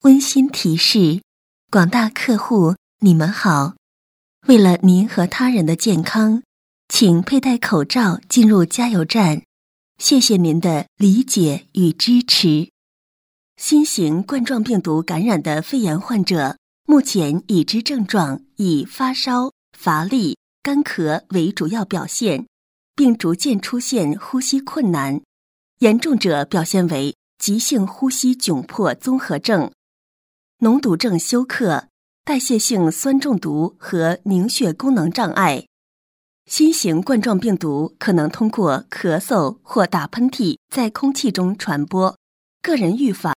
温馨提示：广大客户，你们好。为了您和他人的健康，请佩戴口罩进入加油站。谢谢您的理解与支持。新型冠状病毒感染的肺炎患者，目前已知症状以发烧、乏力、干咳为主要表现，并逐渐出现呼吸困难，严重者表现为急性呼吸窘迫综合症、脓毒症休克、代谢性酸中毒和凝血功能障碍。新型冠状病毒可能通过咳嗽或打喷嚏在空气中传播，个人预防